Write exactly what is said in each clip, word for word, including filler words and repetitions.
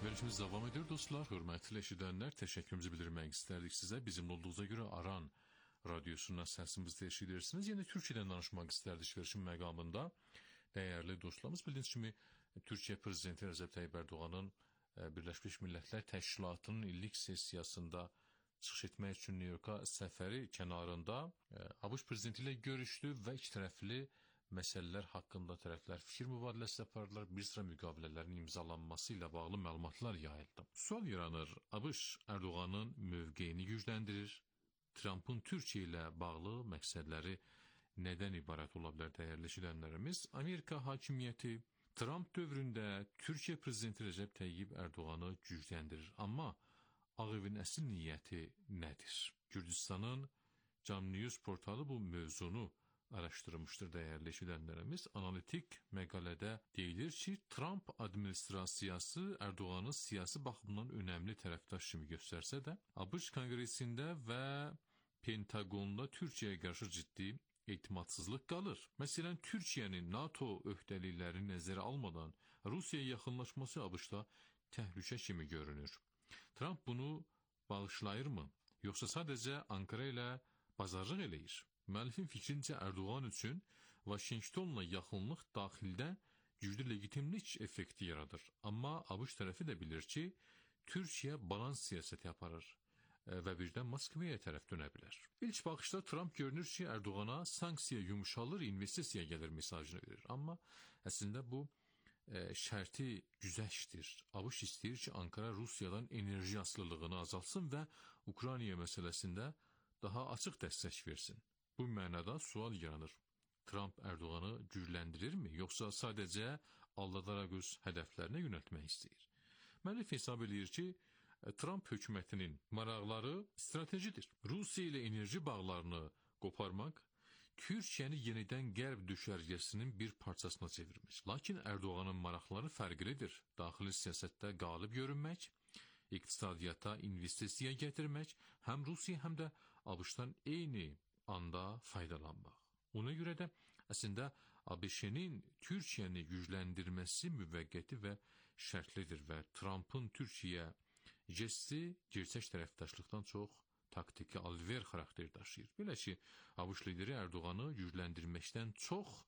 Verilişimiz devam ediyor dostlar. Hürmetli eşidenler, teşekkürümüzü bildirmek isterdik size. Bizimle olduğunuza göre Aran Radyosu'na sesimizi eşitirsiniz. Yine Türkiye'den danışmak isterdik verişim məqamında. Değerli dostlarımız, bildiğiniz kimi Türkiye Prezidenti Recep Tayyip Erdoğan'ın Birleşmiş Milletler Təşkilatının illik sesiyasında çıxış etmək üçün New York'a səfəri kənarında ABŞ prezidenti ilə görüşdü və iki tərəfli məsələlər haqqında tərəflər fikir mübadiləsi apardılar. Bir sıra müqavilələrin imzalanması ilə bağlı məlumatlar yayıldı. Sual yaranır, ABŞ Erdoğan'ın mövqeyini gücləndirir. Trump'ın Türkiye ilə bağlı məqsədləri nədən ibarət ola bilər dəyərli eşidənlərimiz? Amerika hakimiyyəti Trump dövründə Türkiye prezidenti Recep Tayyip Erdoğan'ı gücləndirir. Amma Ağ Evin əsl niyyəti nədir? Gürcistanın Cam News portalı bu mövzunu araşdırmışdır dəyərli eşidənlərimiz. Analitik məqalədə deyilir ki, Trump administrasiyası Erdoğan'ı siyasi baxımdan önəmli tərəfdaş kimi göstərsə də, ABŞ Konqresində və Pentagonda Türkiyəyə qarşı ciddi etimadsızlıq qalır. Məsələn, Türkiyənin NATO öhdəliklərini nəzərə almadan Rusiyaya yaxınlaşması ABŞ-da təhlükə kimi görünür. Trump bunu bağışlayırmı? Yoxsa sadəcə Ankara ilə bazarlıq eləyir? Müəllifin fikrincə Erdoğan üçün Vaşinqtonla yaxınlıq daxildə güclü legitimlik effekti yaradır. Amma ABŞ tərəfi də bilir ki, Türkiyə balans siyasəti aparır və birdən Moskvaya tərəf dönə bilər. İlk baxışda Trump görünür ki, Erdoğana sanksiya yumuşalır, investisiya gəlir mesajını verir. Amma əslində bu e, şərti güzəşdir. ABŞ istəyir ki, Ankara Rusiyadan enerji asılılığını azalsın və Ukrayna məsələsində daha açıq dəstək versin. Bu mənada sual yaranır. Trump Erdoğan'ı gücləndirirmi, yoxsa sadəcə aldadaraq öz hədəflərinə yönəltmək istəyir? Müəllif hesab edir ki, Trump hökumətinin maraqları stratejidir. Rusiya ilə enerji bağlarını qoparmaq, Türkiyəni yenidən qərb düşərgəsinin bir parçasına çevirmək. Lakin Erdoğan'ın maraqları fərqlidir. Daxili siyasətdə qalib görünmək, iqtisadiyyata investisiya gətirmək, həm Rusiya, həm də ABŞ-dan eyni anda faydalanmaq. Ona görə də əslində ABŞ-nin Türkiyəni gücləndirməsi müvəqqəti və şərtlidir və Trump'ın Türkiyə jesti gerçək tərəfdaşlıqdan çox taktiki alver xarakter daşıyır. Belə ki, ABŞ lideri Erdoğan'ı gücləndirməkdən çox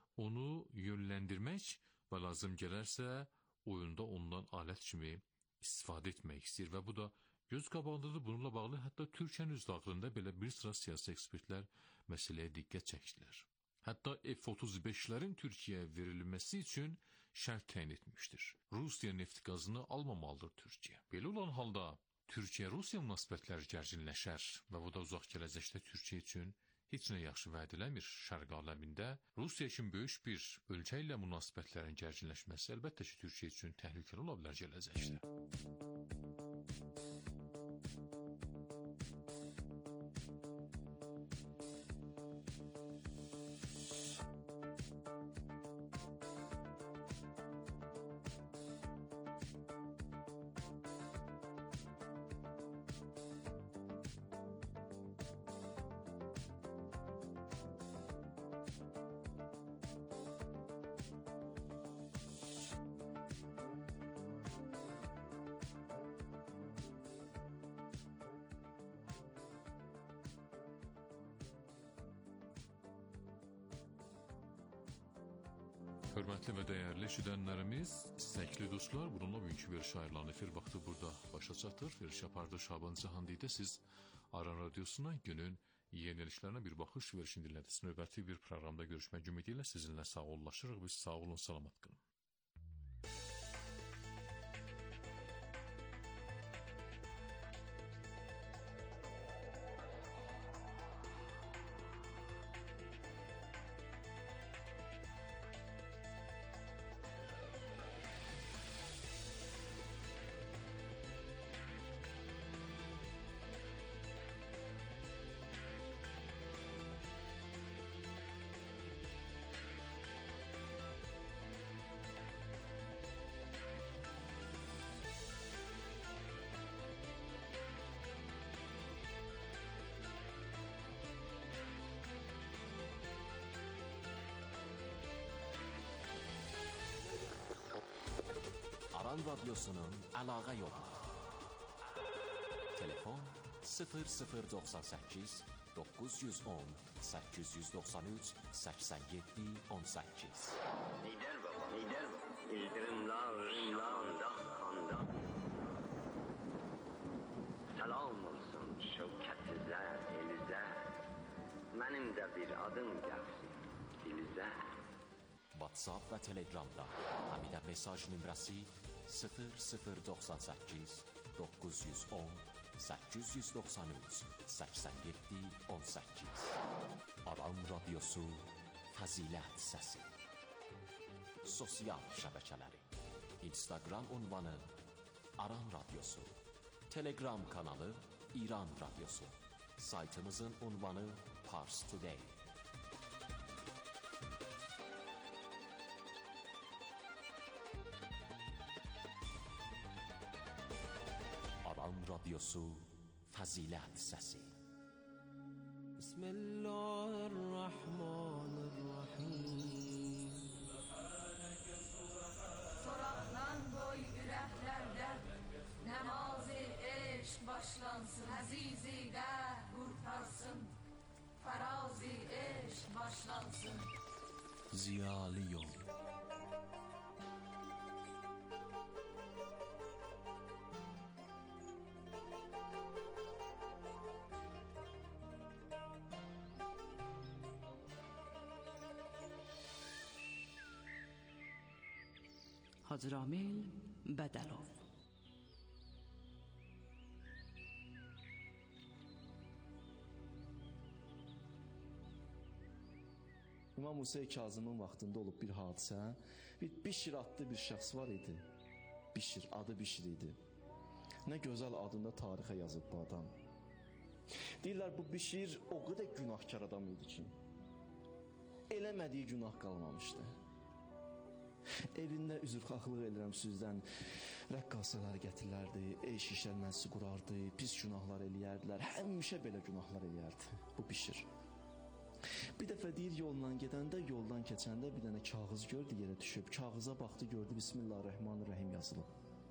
onu yönləndirmək və lazım gələrsə oyunda ondan alət kimi istifadə etmək istəyir və bu da göz qabağındadır. Bununla bağlı hətta Türkiyənin öz daxilində belə bir sıra siyasi ekspertlər məsələyə diqqət çəkdilər. Hətta F otuz beşlərin Türkiyəyə verilməsi üçün şərt təyin etmişdir. Rusiya neft qazını almamalıdır Türkiyə. Belə olan halda Türkiyə-Rusiya münasibətləri gərginləşər və bu da uzaq gələcəkdə Türkiyə üçün heç nə yaxşı vəd eləmir. Şərq aləmində Rusiya üçün böyük bir ölkə ilə münasibətlərin gərginləşməsi əlbəttə ki, Türkiyə üçün təhlükəli ola bilər gələcəkdə. Hörmətli və dəyərli eşidənlərimiz, istəkli dostlar, bununla bugünkü bir şairlərin efir vaxtı burada başa çatır. Veriş yapardı Şaban Cahandidə siz Aran Radyosuna günün yenilişlərinə bir baxış verişin dinlədiniz. Növbəti bir proqramda görüşmək ümidilə sizinlə sağollaşırıq. Biz sağ olun, salamat qalın. Radyosu'nun əlaqə yolları. Telefon sıfır sıfır doxsan səkkiz doqquz yüz on səkkiz yüz doxsan üç səksən yeddi on səkkiz. Lider baba, lider baba. İldırımlar, ırımlarında xanda. Salam olsun şevkətsizlər, elizlər. Mənim də bir adım gəlsin, dilizlər. WhatsApp və Telegramda Həmidə mesaj nömrəsi sıfır sıfır doxsan səkkiz doqquz yüz on səkkiz yüz doxsan üç səksən yeddi on səkkiz. Aran Radyosu Fəzilət Səsi. Sosial şəbəkələri: Instagram ünvanı Aran Radyosu, Telegram kanalı İran Radyosu, saytımızın ünvanı Pars Today. Aran Radyosu Fəzilət Səsi. Bismillahirrahmanirrahim. Soraqdan qoy ürəklərdə Nəmazı eşq başlansın. Əzizi də qurtarsın, farazi eşq başlansın. Ziyalı yol. Hacı Ramil Bədəlov. İmam Hüseyin Kazımın vaxtında olub bir hadisə. Bir Bişir adlı bir şəxs var idi. Bişir, adı Bişir idi. Nə gözəl adında tarixə yazıb bu adam. Deyirlər bu Bişir o qədər günahkar adam idi ki, eləmədiyi günah qalmamışdı. Evində üzrxahlıq edirəm sizdən, rəqqasələr gətirlərdi, eş işlər məclisi qurardı, pis günahlar eləyərdilər, həmişə belə günahlar eləyərdi bu Bişir. Bir dəfə deyir yoldan gedəndə, yoldan keçəndə bir dənə kağız gördü, yerə düşüb. Kağıza baxdı, gördü Bismillahirrahmanirrahim yazılıb.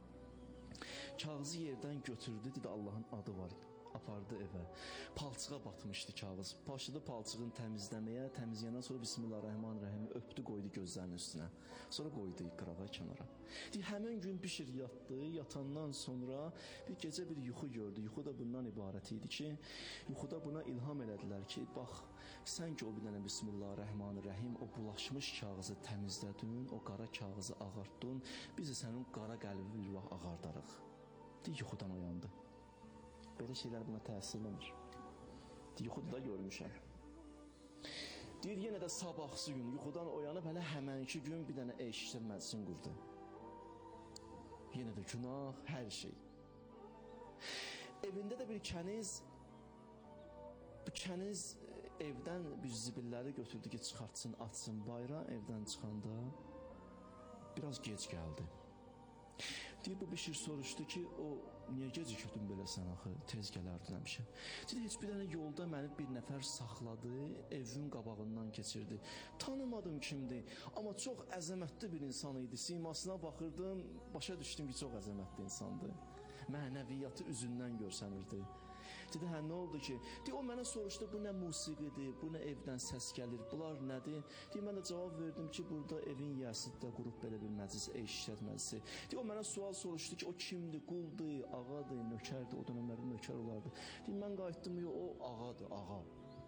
Kağızı yerdən götürdü, dedi Allahın adı var. Apardı evə. Palçığa batmışdı kağız. Başladı palçığını təmizləməyə, təmizləyəndən sonra Bismillahirrahmanirrahim öpdü, qoydu gözlərinin üstünə. Sonra qoydu qırağa, kənara. Deyir, həmin gün Bişir yatdı, yatandan sonra bir gecə bir yuxu gördü. Yuxu da bundan ibarət idi ki, yuxuda buna ilham elədilər ki, bax, sən ki o bir dənə Bismillahirrahmanirrahim o bulaşmış kağızı təmizlədin, o qara kağızı ağartdın, biz də sənin qara qəlbi bir vaxt ağardarıq. Deyir, yuxudan oyandı. Belə şeylər buna təsirləmir. Yuxuda da görmüşəm. Deyir, yenə də sabahsı gün yuxudan oyanıb, hələ həmənki gün bir dənə eş işlər məclisin qurdu. Yenə də günah, hər şey. Evində də bir kəniz, bu kəniz evdən bir zibilləri götürdü ki, çıxartsın, atsın bayra. Evdən çıxanda biraz gec gəldi. Deyir, bu Bişir soruşdu ki, o niyə gecikdin belə sən axı, tez gələrdin həmişə. Deyir, heç bir dənə yolda məni bir nəfər saxladı, evin qabağından keçirdi. Tanımadım kimdir, amma çox əzəmətli bir insan idi. Simasına baxırdım, başa düşdüm ki, çox əzəmətli insandır. Mənəviyyatı üzündən görsənirdi. Dedi, hə, nə oldu ki? Deyir, o mənə soruşdu, bu nə musiqidir, bu nə evdən səs gəlir, bunlar nədir? Deyir, mən də cavab verdim ki, burada evin yəsidə qurub belə bir məclis, eş işlət məclisi. Deyir, o mənə sual soruşdu ki, o kimdir, quldur, ağadır, nökərdir, o dönəmlərdə nökər olardı. Deyir, mən qayıtdım, yox, o ağadır, ağa.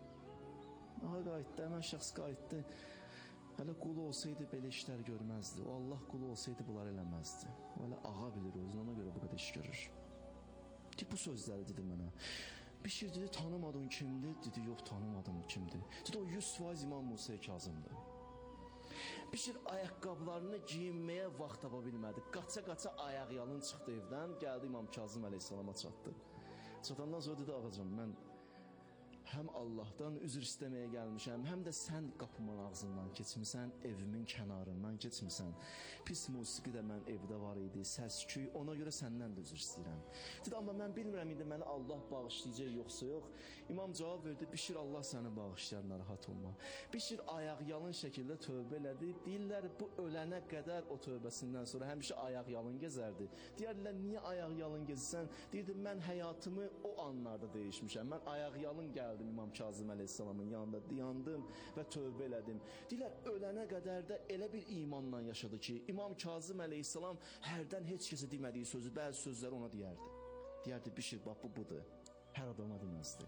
Ağa qayıtdı, həmən şəxs qayıtdı. Hələ qulu olsaydı belə işlər görməzdi. O Allah qulu olsaydı bunlar eləməzdi. O hələ ağa bilir özünü, ona görə bu qədər iş görür. Deyir, bu sözləri dedi mənə. Bişir dedi, tanımadın kimdir? Dedi, yox, tanımadım kimdir. Dedi, o yüz faiz İmam Musa Kazımdır. Bişir ayaqqabılarını giyinməyə vaxt tapa bilmədi. Qaça-qaça ayaq yalın çıxdı evdən, gəldi İmam Kazım əleyhissalama çatdı. Çatandan sonra dedi, ağacım, mən həm Allahdan üzr istəməyə gəlmişəm, həm də sən qapımın ağzından keçmisən, evimin kənarından keçmisən. Pis musiqi də mən evdə var idi, səs-küy, ona görə səndən də üzr istəyirəm. Dedi, amma mən bilmirəm indi məni Allah bağışlayacaq yoxsa yox. İmam cavab verdi, Bişir Allah səni bağışlayar, narahat olma. Bişir ayaq yalın şəkildə tövbə elədi. Deyirlər, bu ölənə qədər o tövbəsindən sonra həmişə ayaq yalın gezərdi. Deyərlər, niyə ayaq yalın gezirsən? Deyirdi, mən həyatımı o anlarda dəyişmişəm. Mən ayaq yalın gəldim İmam Kazım əleyhissalamın yanında, dayandım və tövbə elədim. Deyirlər, ölənə qədər də elə bir imanla yaşadı ki, İmam Kazım əleyhissalam hərdən heç kəsə demədiyi sözü, bəzi sözləri ona deyərdi. Deyərdi, Bişir, bax bu budur. Hər adama deməzdi.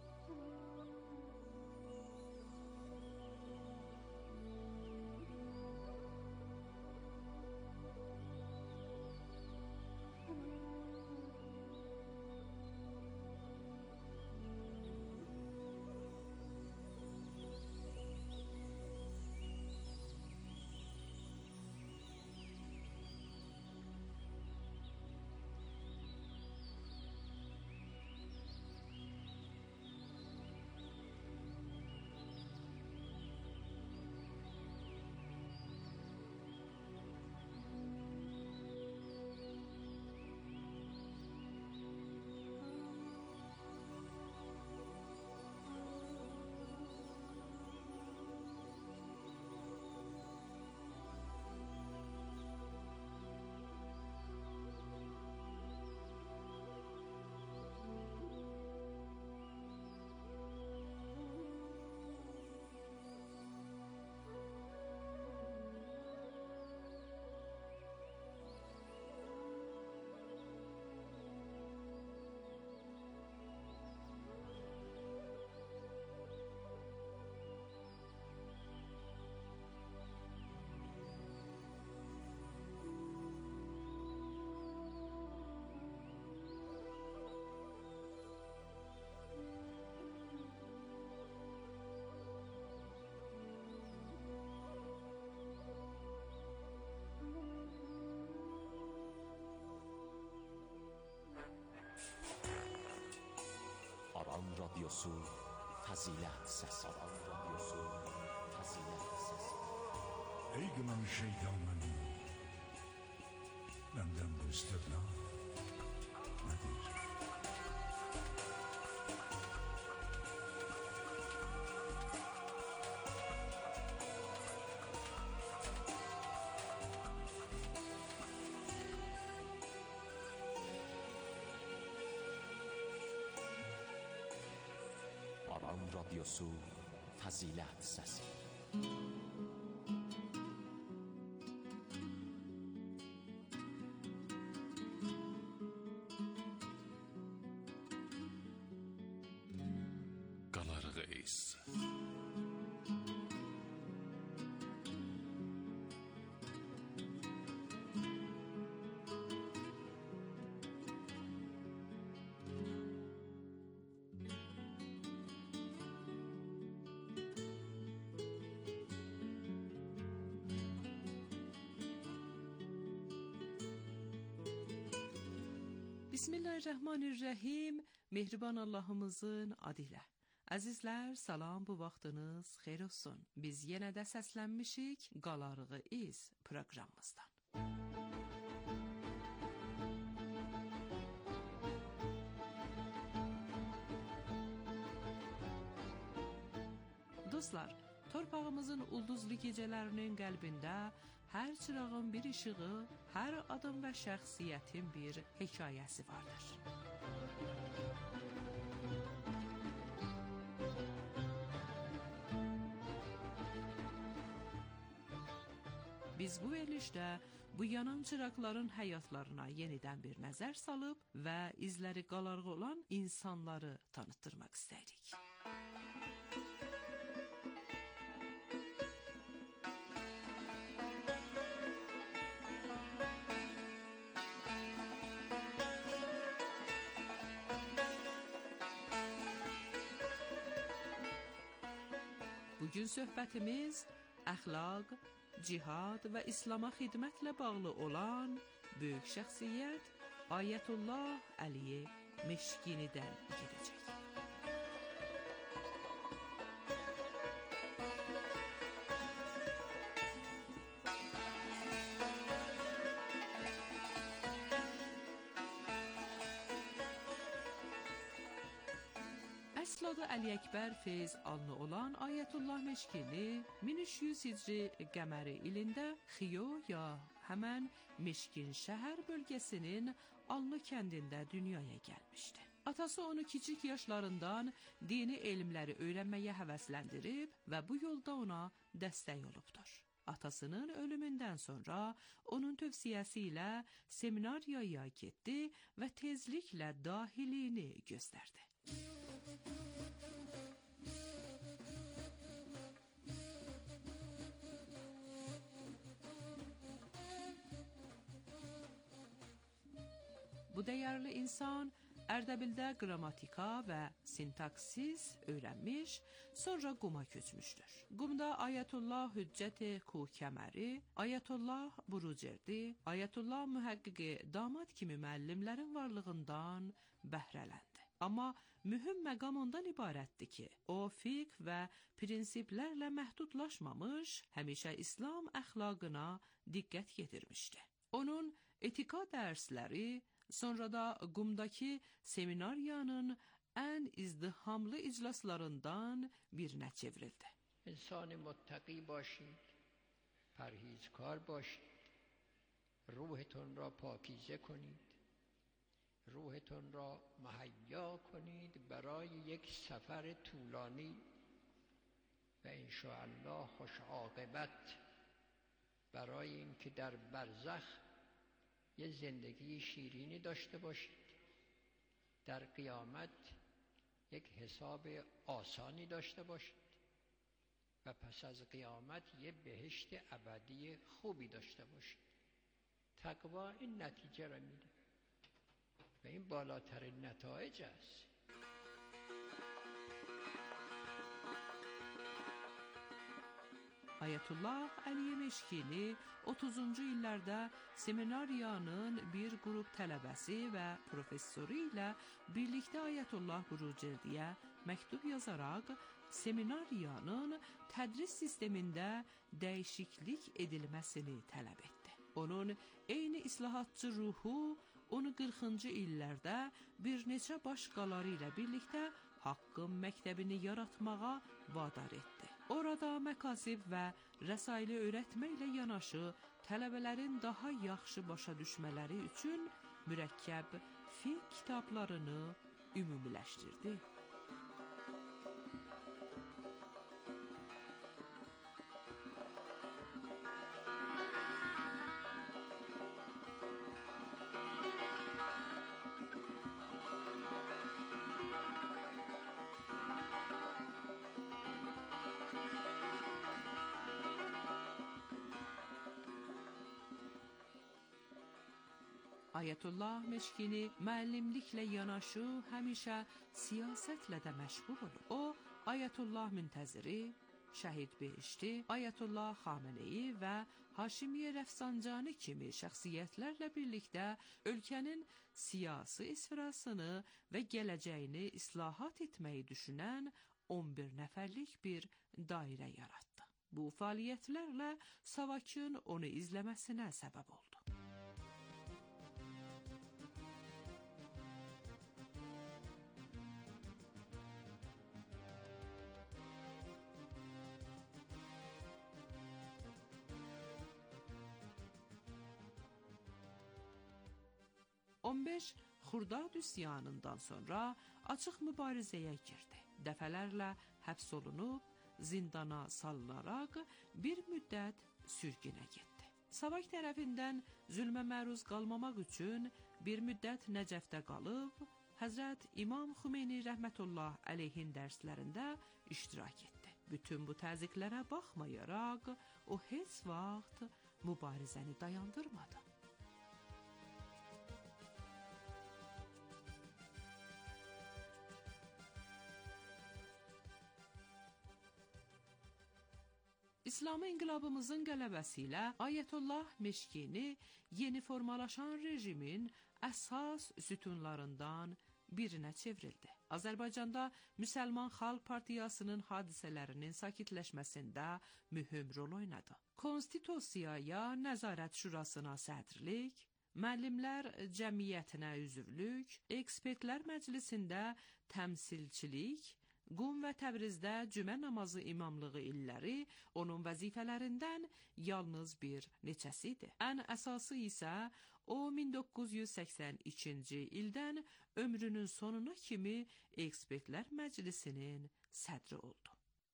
Aran radyosu Fəzilət səsi. Aran radyosu Fəzilət səsi. Ey qınan şeytan mənim, məndən bu istəqna nədir? Aran radyosu Fəzilət səsi. Qalarğız. Bismillahirrahmanirrahim. Mehriban Allahımızın adı ilə. Əzizlər, salam, bu vaxtınız xeyir olsun. Biz yenə də səslənmişik Qalarğı İz proqramımızdan. Dostlar, torpağımızın ulduzlu gecələrinin qəlbində hər çırağın bir işığı, hər adım və şəxsiyyətin bir hekayəsi vardır. Biz bu verilişdə bu yanan çıraqların həyatlarına yenidən bir nəzər salıb və izləri qalarğı olan insanları tanıtdırmaq istəyirik. Bugün söhbətimiz əxlaq, cihad və İslama xidmətlə bağlı olan böyük şəxsiyyət Ayətullah Əli Meşkinidən gedəcək. Asıl adı Əli Əkbər Feyz Allı olan Ayətullah Meşkini min üç yüz Hicri qəməri ilində Xiyo ya həmən Meşkin şəhər bölgəsinin Allı kəndində dünyaya gəlmişdi. Atası onu kiçik yaşlarından dini elmləri öyrənməyə həvəsləndirib və bu yolda ona dəstək olubdur. Atasının ölümündən sonra onun tövsiyəsi ilə seminariyaya getdi və tezliklə dahiliyini göstərdi. Bu dəyərli insan Ərdəbildə qrammatika və sintaksis öyrənmiş, sonra Quma köçmüşdür. Qumda Ayətullah Hüccət-i Kuh-Kəməri, Ayətullah Burucerdi, Ayətullah Mühəqqiqi Damad kimi müəllimlərin varlığından bəhrələndi. Amma mühüm məqam ondan ibarətdir ki, o fiqh və prinsiplərlə məhdudlaşmamış, həmişə İslam əxlaqına diqqət yetirmişdi. Onun etika dərsləri sonra da Qumdakı seminariyanın ən izdihamlı iclaslarından birinə çevrildi. İnsan muttaqi باشید پرهیزکار باشید روحتون را پاکیزه کنید روحتون را مهیا کنید برای یک سفر طولانی و انشاءالله خوش عاقبت برای اینکه در برزخ یه زندگی شیرینی داشته باشید در قیامت یک حساب آسانی داشته باشید و پس از قیامت یه بهشت ابدی خوبی داشته باشید. تقوا این نتیجه را میده و این بالاترین نتایج است. Ayətullah Əli Meşkini otuzuncu illərdə seminariyanın bir qrup tələbəsi və professoru ilə birlikdə Ayətullah Burucerdiyə məktub yazaraq seminariyanın tədris sistemində dəyişiklik edilməsini tələb etdi. Onun eyni islahatçı ruhu onu qırxıncı illərdə bir neçə başqaları ilə birlikdə Haqqın məktəbini yaratmağa vadar etdi. Orada məkasib və rəsaili öyrətməklə yanaşı tələbələrin daha yaxşı başa düşmələri üçün mürəkkəb fiqh kitablarını ümumiləşdirdi. Ayətullah Meşkini müəllimliklə yanaşı həmişə siyasətlə də məşğul olub. O, Ayətullah Müntəziri, Şəhid Behişti, Ayətullah Xameneyi və Haşimiyə Rəfsanjani kimi şəxsiyyətlərlə birlikdə ölkənin siyasi isfirasını və gələcəyini islahat etməyi düşünən on bir nəfərlik bir dairə yaratdı. Bu fəaliyyətlərlə Savakın onu izləməsinə səbəb oldu. on beş Xurdad üsyanından sonra açıq mübarizəyə girdi. Dəfələrlə həbs olunub, zindana salınaraq bir müddət sürgünə getdi. Savak tərəfindən zülmə məruz qalmamaq üçün bir müddət Nəcəfdə qalıb, Həzrət İmam Xümeyni rəhmətullah əleyhin dərslərində iştirak etdi. Bütün bu təzyiqlərə baxmayaraq, o heç vaxt mübarizəni dayandırmadı. İslamı inqilabımızın qələbəsi ilə Ayətullah Meşkini yeni formalaşan rejimin əsas sütunlarından birinə çevrildi. Azərbaycanda Müsəlman Xalq Partiyasının hadisələrinin sakitləşməsində mühüm rol oynadı. Konstitusiyaya Nəzarət Şurasına sədrlik, Müəllimlər Cəmiyyətinə üzvlük, Ekspertlər Məclisində təmsilçilik Qum və Təbrizdə cümə namazı imamlığı illəri onun vəzifələrindən yalnız bir neçəsidir. Ən əsası isə o min doqquz yüz səksən ikinci ildən ömrünün sonuna kimi Ekspertlər Məclisinin sədri oldu.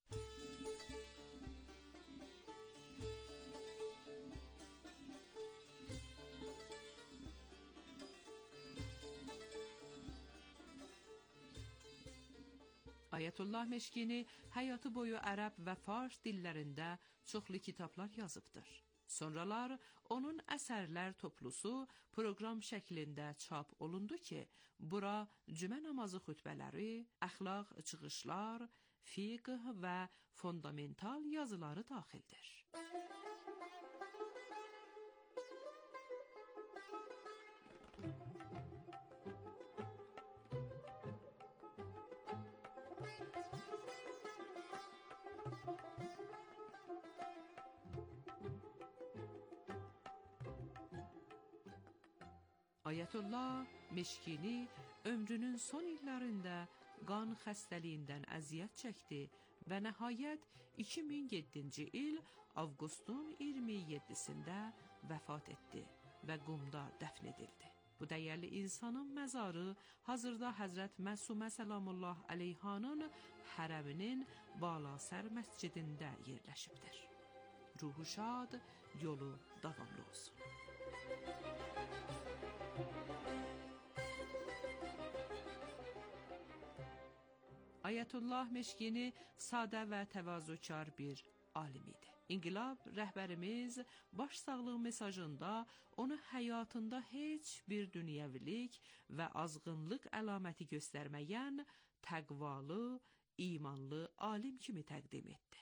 Ayətullah Meşkini həyatı boyu ərəb və fars dillərində çoxlu kitablar yazıbdır. Sonralar onun əsərlər toplusu proqram şəklində çap olundu ki, bura cümə namazı xütbələri, əxlaq çıxışlar, fiqh və fundamental yazıları daxildir. Ayətullah Meşkini ömrünün son illərində qan xəstəliyindən əziyyət çəkdi və nəhayət iki min yeddinci il avqustun iyirmi yeddisində vəfat etdi və Qumda dəfn edildi. Bu dəyərli insanın məzarı hazırda Həzrət Məsumə Səlamullah Əleyhanın hərəminin Balasər məscidində yerləşibdir. Ruhu şad, yolu davamlı olsun. Ayətullah Meşkini sadə və təvazökar bir alim idi. İnqilab rəhbərimiz baş sağlığı mesajında onu həyatında heç bir dünyəvilik və azğınlıq əlaməti göstərməyən təqvalı, imanlı alim kimi təqdim etdi.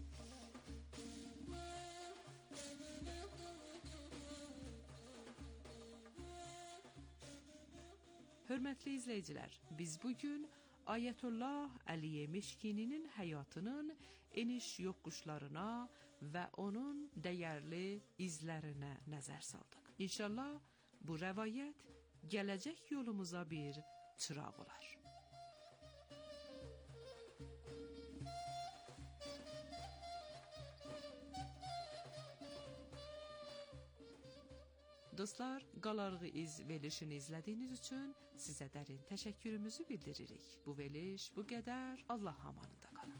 Hörmətli izləyicilər, biz bugün Ayətullah Əliyə Meşkininin həyatının eniş yoxuşlarına və onun dəyərli izlərinə nəzər saldıq. İnşallah bu rəvayət gələcək yolumuza bir çıraq olar. Dostlar, qalarğı iz verilişini izlədiyiniz üçün sizə dərin təşəkkürümüzü bildiririk. Bu veriliş bu qədər. Allah amanında qalın.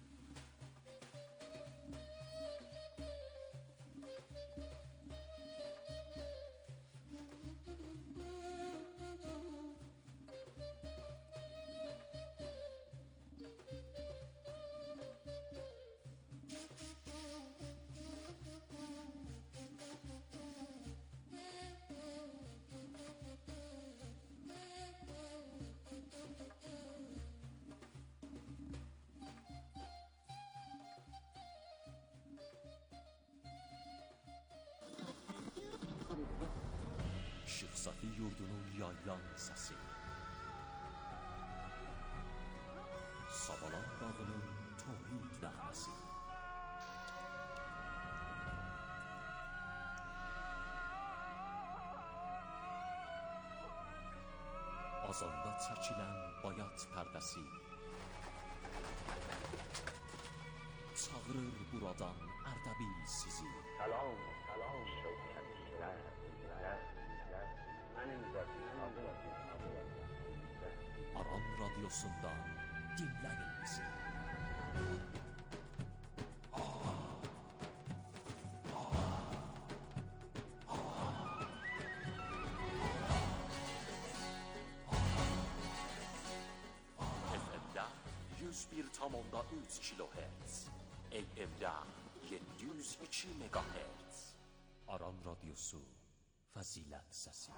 Işıq Safi yurdunun yaylan səsi, Savalan dağının tohid nəğməsi, azanda çəkilən bayat pərdəsi, çağırır buradan Ərdəbil sizi. سلام سلام شوکتی‌تر من Aran radyosundan dinləyin bizi. F M'də yüz bir tam onda üç kilohertz, A M'də yeddi yüz iki megahertz. Aran radyosu, fəzilət səsi.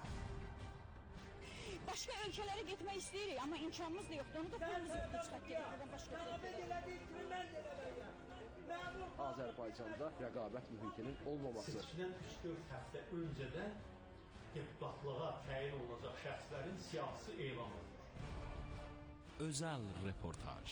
Başqa ölkələrə getmək istəyirik, amma imkanımız da yoxdur. Onu da pulumuz yoxdur çıxaq gedəkdən başqa ölkələrə. Azərbaycanda rəqabət mühitinin olmaması. Seçkidən üç dörd həftə öncədən deputatlığa təyin olunacaq şəxslərin siyasi elan olunur. Özəl reportaj.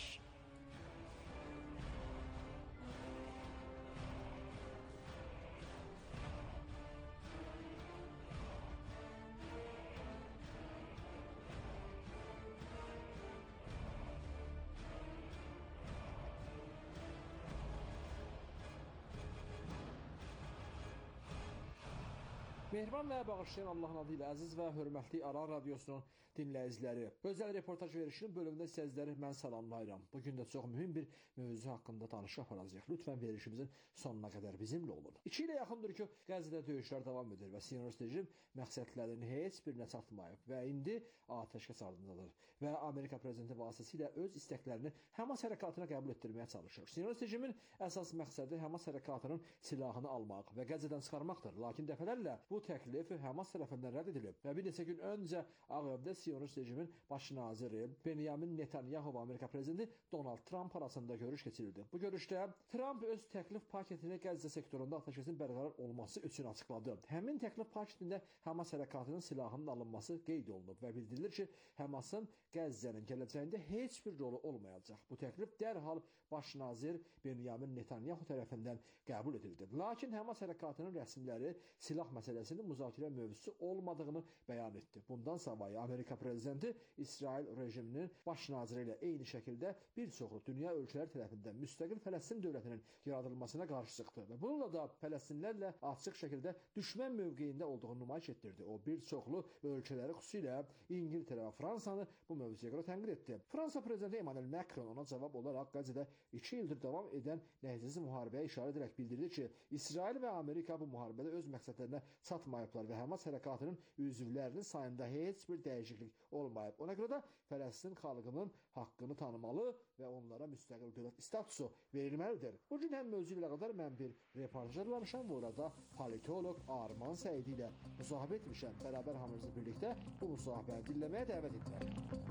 Mehriban və bağışlayan Allahın adı ilə əziz və hörmətli Aran Radiosunun dinləyiciləri. Özəl reportaj verişinin bölümündə sizləri mən salamlayıram. Bugün də çox mühüm bir mövzu haqqında danışıq aparacağıq. Lütfən verişimizin sonuna qədər bizimlə olun. İki ilə yaxındır ki, Qəzzədə döyüşlər davam edir və Siyonist rejim məqsədlərinin heç birinə çatmayıb və indi atəşkəs ardındadır və Amerika prezidenti vasitəsilə öz istəklərini Həmas hərəkatına qəbul etdirməyə çalışır. Siyonist rejimin əsas məqsədi Həmas hərəkatının silahını almaq və Qəzzədən çıxarmaqdır. Lakin dəfələrlə bu təklif Həmas tərəfindən rədd edilib və bir neçə gün öncə Ağ Evdə Siyonist rejimin baş naziri Benyamin Netanyahu və Amerika prezidenti Donald Trump arasında görüş keçirildi. Bu görüşdə Trump öz təklif paketini Qəzzə sektorunda atəşkəsin bərqərar olması üçün açıqladı. Həmin təklif paketində Həmas hərəkatının silahının alınması qeyd olunub və bildirilir ki, Həmasın Qəzzənin gələcəyində heç bir rolu olmayacaq. Bu təklif dərhal baş nazir Benyamin Netanyahu tərəfindən qəbul edildi. Lakin Həmas hərəkatının rəsmiləri silah məsələsinin müzakirə mövzusu olmadığını bəyan etdi. Bundan savayı Amerika prezidenti İsrail rejiminin baş naziri ilə eyni şəkildə bir çoxlu dünya ölkələri tərəfindən müstəqil Fələstin dövlətinin yaradılmasına qarşı çıxdı və bununla da Fələstinlərlə açıq şəkildə düşmən mövqeyində olduğunu nümayiş etdirdi. O bir çoxlu ölkələri, xüsusilə İngiltərə və Fransanı bu mövzuya görə tənqid etdi. Fransa prezidenti Emmanuel Macron ona cavab olaraq Qəzzədə iki ildir davam edən nəticəsiz müharibəyə işarə edərək bildirdi ki, İsrail və Amerika bu müharibədə öz məqsədlərinə çatmayıblar və Həmas hərəkatının üzvlərinin sayında heç bir dəyişiklik olmayıb. Ona görə də Fələstin xalqının haqqını tanımalı və onlara müstəqil dövlət statusu verilməlidir. Bu gün həm mövzu ilə qədər mən bir reportaj danışam, bu arada politoloq Arman Səidi ilə müsahibə etmişəm. Bərabər hamımızla birlikdə bu müsahibəni dinləməyə dəvət edirəm.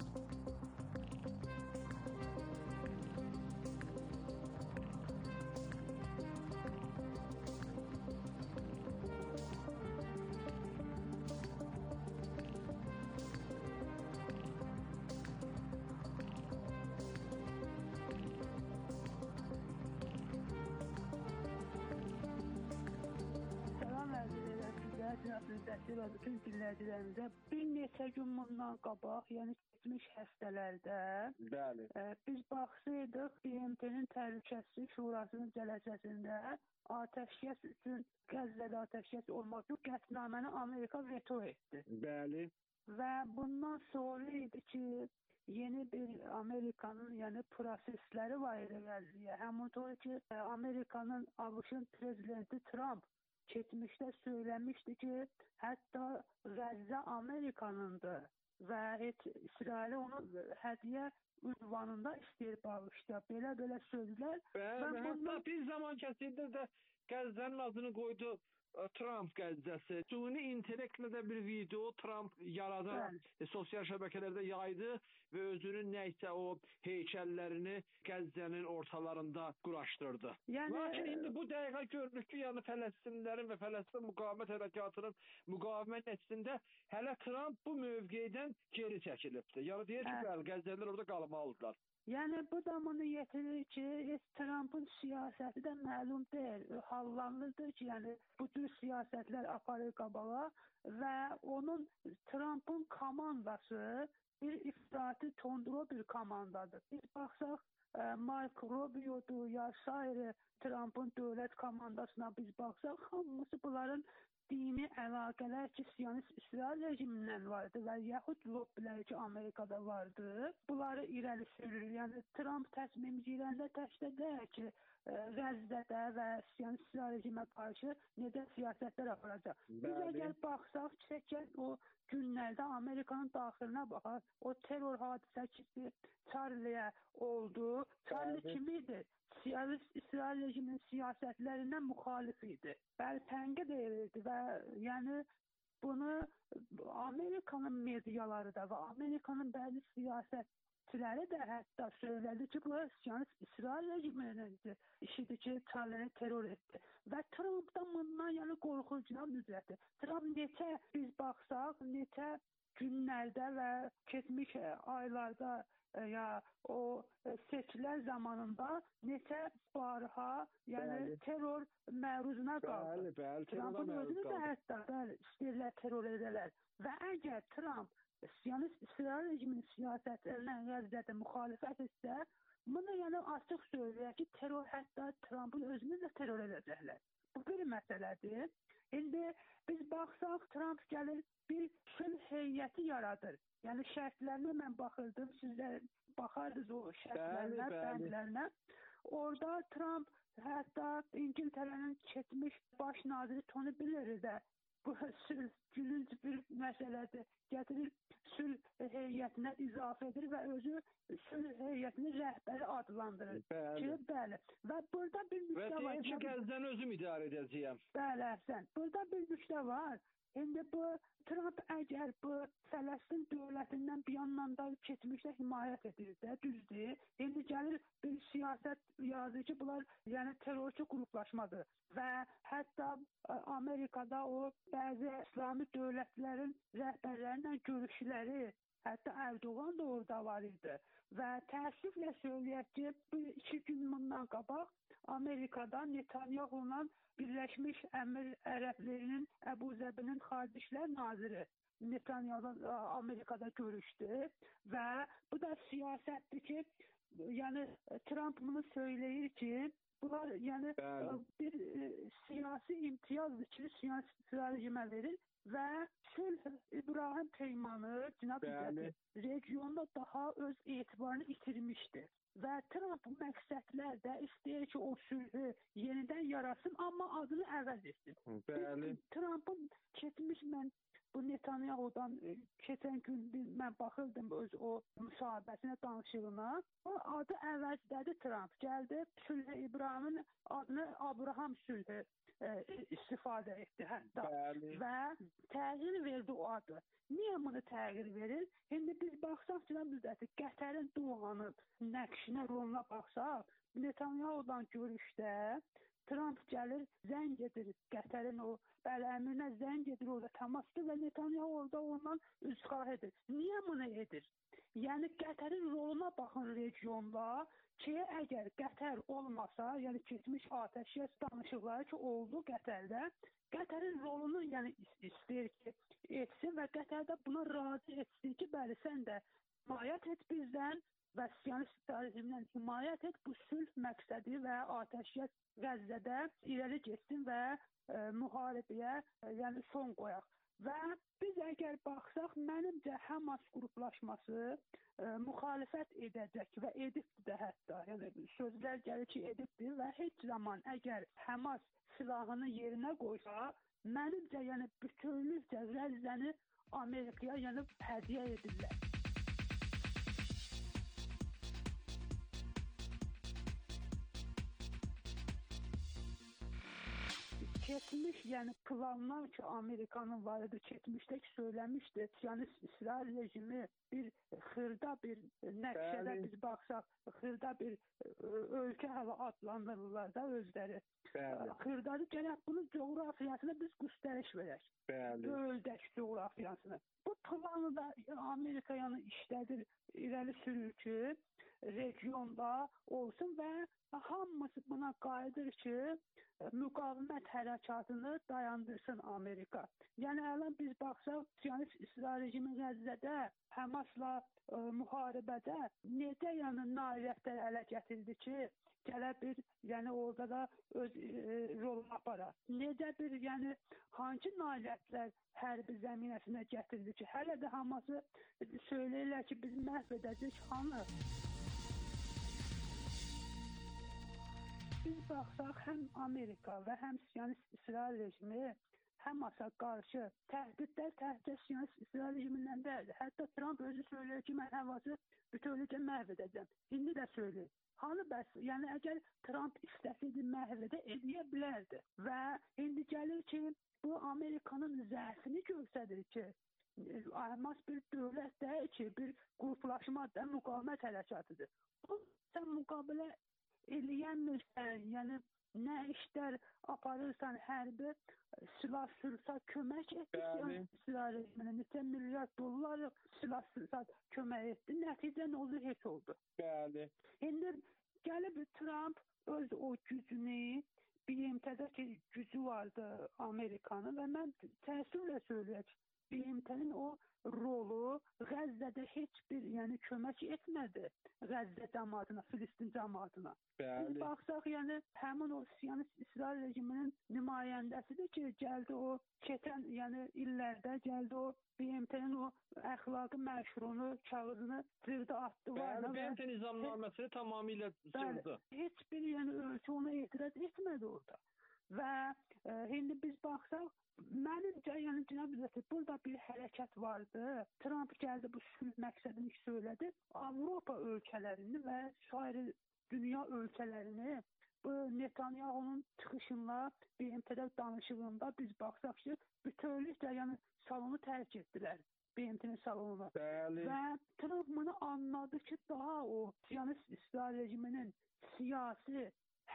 Bütün dinləyicilərimizə bir neçə gün bundan qabaq, yəni keçmiş həftələrdə Bəli. E, biz baxsaydıq B M T-nin Təhlükəsizlik Şurasının cəlsəsində atəşkəs üçün Qəzzədə atəşkəs olmaq üçün qətnaməni Amerika veto etdi. Bəli. Və bundan sonra idi ki, yeni bir Amerikanın yəni prosesləri var idi Qəzzəyə. Həmin o ki, Amerikanın ABŞ-ın prezidenti Trump keçmişdə söyləmişdi ki, hətta Qəzzə Amerikanındır və heç İsraili onu hədiyyə ünvanında istəyir bağışda. Belə-belə sözlər. Və hətta bir zaman kəsirdə də Qəzzənin adını qoydu Trump Qəzzəsi. Süni intellektlə də bir video Trump yaradan e, sosial şəbəkələrdə yaydı və özünün nəysə o heykəllərini Qəzzənin ortalarında quraşdırdı. Yəni, Lakin indi bu dəqiqə görürük ki, yəni Fələstinlilərin və Fələstin müqavimət hərəkatının müqavimət nəticəsində hələ Trump bu mövqeydən geri çəkilibdir. Yəni deyir ki, bəli, Qəzzəlilər orada qalmalıdırlar. Yəni bu da bunu yetirir ki, heç Trump'ın siyasəti də məlum deyil. Hallanlıdır ki, yəni bu tür siyasətlər aparır qabağa və onun Trump'ın komandası bir ifrati tondro bir komandadır. Biz baxsaq Mark Rubio'dur, ya sairə Trump'ın dövlət komandasına biz baxsaq, hamısı bunların dini əlaqələr ki, Siyonist İsrail rejimindən vardı və yaxud lobbilər ki, Amerikada vardı. Bunları irəli sürür. Yəni Trump təsmim girəndə təkdə deyir ki, Qəzzədə və Siyonist İsrail rejimə qarşı necə siyasətlər aparacaq. Biz əgər baxsaq, çəkək o günlərdə Amerikanın daxilinə baxar, o terror hadisəsi ki, Charlie-yə oldu. Charlie kim idi? Siyonist İsrail rejiminin siyasətlərindən müxalif idi. Bəli, tənqid edirdi və yəni bunu Amerikanın mediaları da və Amerikanın bəzi siyasətçiləri də hətta söylədi ki, bu Siyonist İsrail rejiminin işidir ki, Charlie-ni terror etdi. Və Trump da bundan yəni qorxucuna müddəti. Trump neçə biz baxsaq, neçə günlərdə və keçmiş aylarda ya o seçkiler zamanında neçə barha, yəni bəli. Terror məruzuna qaldı. Trump'ın özünü də hətta bəli, istəyirlər terror edələr. Və əgər Trump Siyonist İsrail rejiminin siyasətlərinə Qəzzədə müxalifət etsə, bunu yəni açıq söyləyək ki, terror hətta Trump'ın özünü də terror edəcəklər. Bu bir məsələdir. İndi biz baxsaq, Trump gəlir bir sülh heyəti yaradır. Yəni şərtlərinə mən baxırdım, sizlər baxardınız o şərtlərinə, bəndlərinə. Orada Trump hətta İngiltərənin keçmiş baş naziri Tony Blair'i də bu sülh gülünc bir məsələdir. Gətirir sülh heyətinə izafə edir və özü sülh heyətinin rəhbəri adlandırır. Bəli. Ki, bəli. Və burada bir nüqtə var. Və deyir ki, Qəzzəni özüm idarə edəcəyəm. Bəli, əhsən. Burada bir nüqtə var. İndi bu Trump əgər bu Fələstin dövlətindən bir yandan da keçmişdə himayət edir də, düzdür. İndi gəlir bir siyasət yazır ki, bunlar yəni terrorçu qruplaşmadır və hətta Amerikada o bəzi İslami dövlətlərin rəhbərlərlə görüşləri, hətta Erdoğan da orada var idi və təəssüflə söyləyək ki, bir iki gün bundan qabaq Amerikada Netanyahu-la Birləşmiş Əmir Ərəblərinin Əbu Zəbinin Xarici İşlər naziri Netanyahu Amerikada görüşdü və bu da siyasətdir ki, yəni Trump bunu söyləyir ki, bunlar yəni Bəli. bir e, siyasi imtiyazdır ki, siyasi rejimə verir və sülh İbrahim Peymanı cənab İzzəti regionda daha öz etibarını itirmişdi. Və Trump bu məqsədlərdə istəyir ki, o sülhü yenidən yarasın, amma adını əvəz etsin. Bəli. Trump'ın keçmiş mən bu Netanyahu'dan keçən gün mən baxırdım öz o müsahibəsinə, danışığına. O adı əvəzlədi Trump. Gəldi sülhü İbrahim'in adını Abraham sülhü e, istifadə etdi hətta. Bəli. Və təğyir verdi o adı. Niyə bunu təğyir verir? İndi biz baxsaq, cənab müddəti, Qətərin Dohanın nəqşinə, roluna baxsaq, Netanyahu'dan görüşdə Trump gəlir, zəng edir Qətərin o bəli əmirinə zəng edir, orada təmasdır və Netanyahu orada ondan üzxah edir. Niyə bunu edir? Yəni Qətərin roluna baxın regionda ki, əgər Qətər olmasa, yəni keçmiş atəşkəs danışıqları ki, oldu Qətərdə, Qətərin rolunu yəni istəyir ki, etsin və Qətərdə buna razı etsin ki, bəli, sən də himayət et bizdən və siyasi rejimdən himayət et, bu sülh məqsədi və atəşkəs Qəzzədə irəli getsin və e, müharibəyə e, yəni son qoyaq. Və biz əgər baxsaq, mənimcə Həmas qruplaşması e, müxalifət edəcək və edibdir də hətta. Yəni sözlər gəlir ki, edibdir və heç zaman əgər Həmas silahını yerinə qoysa, mənimcə yəni bütövlükcə Qəzzəni Amerikaya yəni hədiyyə edirlər. Keçmiş, yəni planlar ki, Amerikanın var idi, keçmişdə ki, söyləmişdi, yəni İsrail rejimi bir xırda bir nəqşədə biz baxsaq, xırda bir ölkə hələ adlandırırlar da özləri. Bəli. Xırdadır, gələk bunun coğrafiyasına biz göstəriş verək. Bəli. Böldək coğrafiyasını. Bu planı da Amerika yəni işlədir, irəli sürür ki, regionda olsun və hamısı buna qayıdır ki, müqavimət hərəkatını dayandırsın Amerika. Yəni, ələn biz baxsaq, Siyonist İsrail rejimi Qəzzədə, Həmasla ə, müharibədə necə yəni nailiyyətlər ələ gətirdi ki, gələ bir, yəni orada da öz e, rolunu aparar. Necə bir, yəni hangi nailiyyətlər hərbi zəminəsinə gətirdi ki, hələ də Haması söyləyirlər ki, biz məhv edəcək hanı? Biz baxsaq, həm Amerika və həm Siyonist İsrail rejimi Həmasa qarşı təhdidlər təhcə Siyonist İsrail rejimindən deyildi. Hətta Trump özü söyləyir ki, mən Həması bütövlükdə məhv edəcəm. İndi də söyləyir. Hanı bəs, yəni əgər Trump istəsiydi məhv edə, edə bilərdi. Və indi gəlir ki, bu Amerikanın zəifini göstərir ki, Həmas bir dövlət deyil ki, bir qruplaşmadır, müqavimət hərəkatıdır. Bu, sən müqabilə eləyənmirsən, yəni nə işlər aparırsan, hərbi silah-sürsa kömək etdi İsrail rejiminə, neçə milyard dollar silah-sürsa kömək etdi, nəticə nə oldu, heç oldu. Bəli. İndi gəlib Trump öz o gücünü, B M T-də ki gücü vardı Amerikanın və mən təəssürlə söyləyək, B M T-nin o rolu Qəzzədə heç bir, yəni kömək etmədi Qəzzə cəmaatına, Filistin cəmaatına. Biz baxsaq, yəni həmin o Siyonist İsrail rejiminin nümayəndəsidir ki, gəldi o keçən, yəni illərdə gəldi o B M T-nin o əxlaqı məşrunu, kağızını cırdı, atdı. Bəli, B M T nizamnaməsini tamamilə cırdı. Heç bir, yəni ölkə ona etiraz etmədi orada. Və e, indi biz baxsaq, mənimcə, yəni cənab üzrə, burada bir hərəkət vardı. Trump gəldi, bu sülh məqsədini söylədi. Avropa ölkələrini və şairi dünya ölkələrini bu Netanyahu'nun çıxışında, B M T-də danışığında biz baxsaq ki, bütövlüklə yəni salonu tərk etdilər. B M T-nin salonunu. Bəli. Və Trump bunu anladı ki, daha o Siyonist İsrail rejiminin siyasi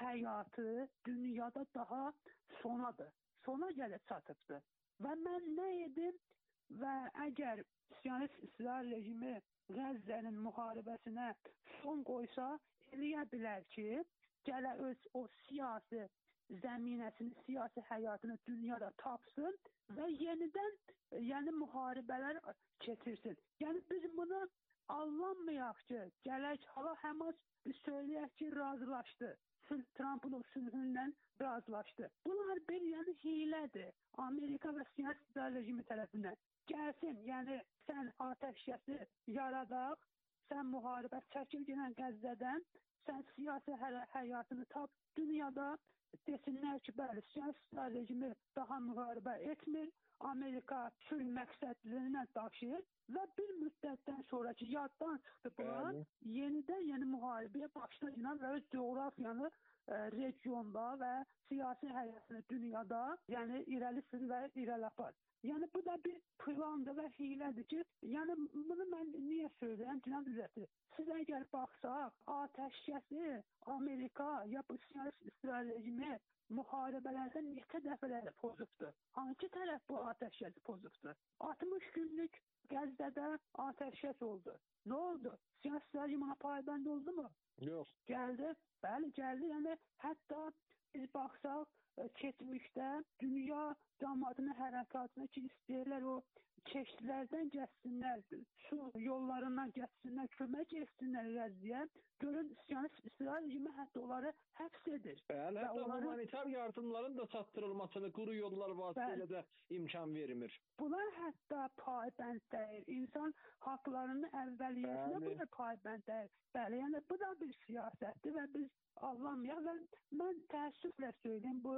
həyatı dünyada daha sonadır. Sona gəlib çatıbdır. Və mən nə edim və əgər Siyonist İsrail rejimi Qəzzənin müharibəsinə son qoysa, eləyə bilər ki, gələ öz o siyasi zəminəsini, siyasi həyatını dünyada tapsın və yenidən yəni müharibələr keçirsin. Yəni biz bunu anlamayaq ki, gələk hala Həmas biz söyləyək ki, razılaşdı. Trump'ın o sülhündən razılaşdı. Bunlar bir yəni hilədir. Amerika və siyasi rejimi tərəfindən. Gəlsin, yəni sən atəşkəsi yaradaq, sən müharibə çəkil gələn Qəzzədən, sən siyasi hə həyatını tap, dünyada desinlər ki, bəli, siyasi rejimi daha müharibə etmir, Amerika sülh məqsədlərinə daşıyır və bir müddətdən sonra ki, yaddan çıxdı bunlar, yenidən yeni müharibəyə başlayacaq və öz coğrafiyanı ə, regionda və siyasi həyatını dünyada, yəni irəli sür və irəli apar. Yəni bu da bir plandır və hilədir ki, yəni bunu mən niyə söyləyəm, cənab üzrəti? Siz əgər baxsaq, atəşkəsi Amerika ya bu siyasi İsrail rejimi müharibələrdə neçə dəfələri pozubdur? Hangi tərəf bu atəşkəsi pozubdur? altmış günlük Qəzzədə atəşkəs oldu. Nə oldu? Siyasi rejimə paybənd oldu mu? Yox. Gəldi, bəli gəldi. Yəni hətta biz baxsaq, keçmişdə dünya cəmaatının hərəkatına ki, istəyirlər o keçidlərdən geçsinlər, su yollarından geçsinlər, kömək etsinlər Qəzziyə. Görün, Siyonist İsrail rejimi hətta onları həbs edir. Bəli, hətta onları... humanitar yardımların da çatdırılmasını quru yollar vasitələ də imkan vermir. Bunlar hətta paybənd deyil. İnsan haqlarının əvvəliyyətinə bu da paybənd deyil. Bəli, yəni bu da bir siyasətdir və biz anlamayaq və mən təəssüflə söyləyim, bu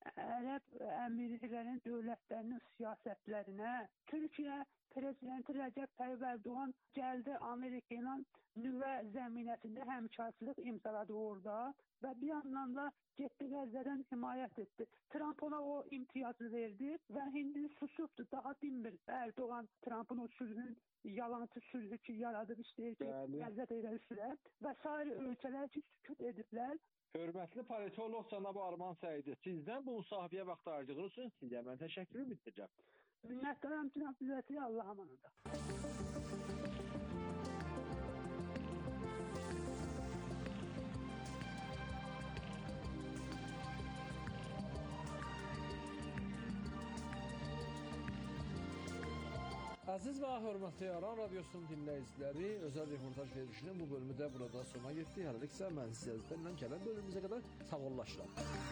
Ərəb əmirliklərinin, dövlətlərinin siyasətlərinə Türkiyə prezidenti Rəcəb Tayyip Erdoğan gəldi Amerika ilə nüvə zəminəsində həmkarçılıq imzaladı orada və bir yandan da getdi Qəzzədən himayət etdi. Trump ona o imtiyazı verdi və indi susubdur, daha dinmir. Erdoğan Trump'ın o sülhün, yalancı sülhü ki yaradıb istəyir ki, Qəzzədə irəli sürər və sair ölkələr ki sükut ediblər. Hörmətli politolog cənab Arman Səidi, sizdən bu müsahibəyə vaxt ayırdığınız üçün sizə mən təşəkkür bildirəcəm. Minnətdaram cənab üzrəti, Allah'a emanet. Əziz və hörmətli Aran Radiosunun dinləyiciləri, özəl reportaj verilişinin bu bölümü də burada sona getdi. Hələliksə mən sizlərlə gələn bölümümüzə qədər sağollaşıram.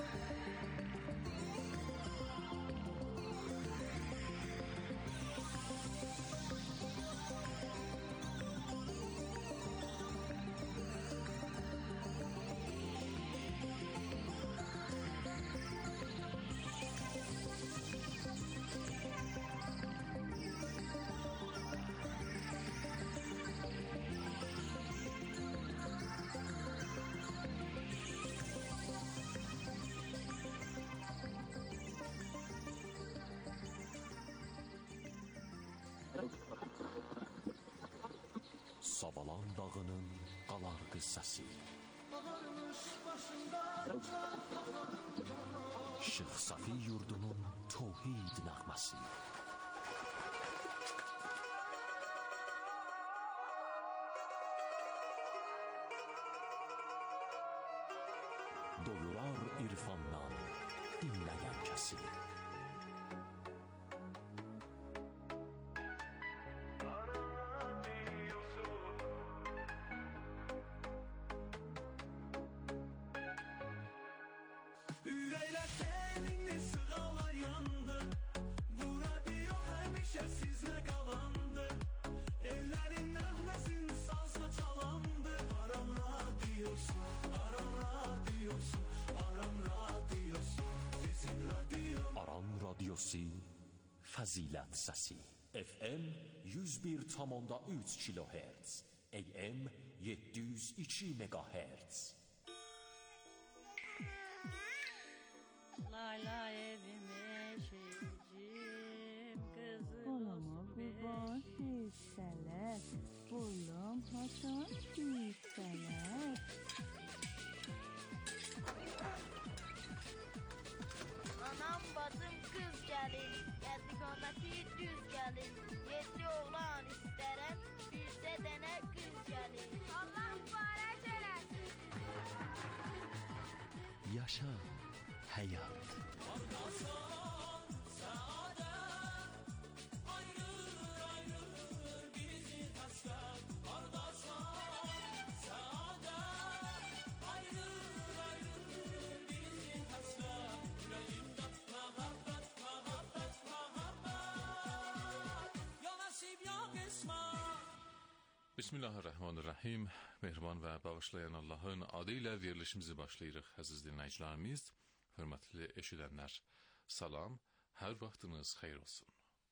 Savalan dağının qalar qıssası, Şeyx Safi yurdunun tövhid nəğməsi, doyurar irfandan dinləyən kəsi. رازی فضیلت سسی اف ام yüz bir tam onda üç kilohertz A M yedi yüz iki megahertz Lay lay evime şeycim kızım Olama kurban hissələr, boylam haçan hissələr. Anam bacım kız gelin, geldik ondaki düz gelin. Yedi oğlan isterim, bizde dene kız gelin. Allah mübarek eləsin. Yaşa hayat. Bismillahirrahmanirrahim. Mehriban və bağışlayan Allahın adı ilə verilişimizi başlayırıq. Əziz dinləyicilərimiz, hörmətli eşidənlər, salam, hər vaxtınız xeyir olsun.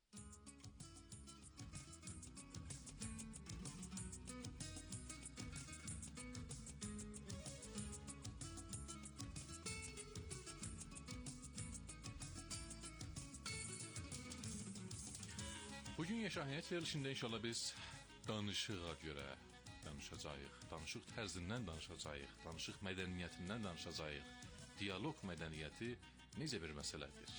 Bugün Yaşahiyət verilişində inşallah biz danışığa görə danışacağıq, danışıq tərzindən danışacağıq, danışıq mədəniyyətindən danışacağıq. Diyaloq mədəniyyəti necə bir məsələdir?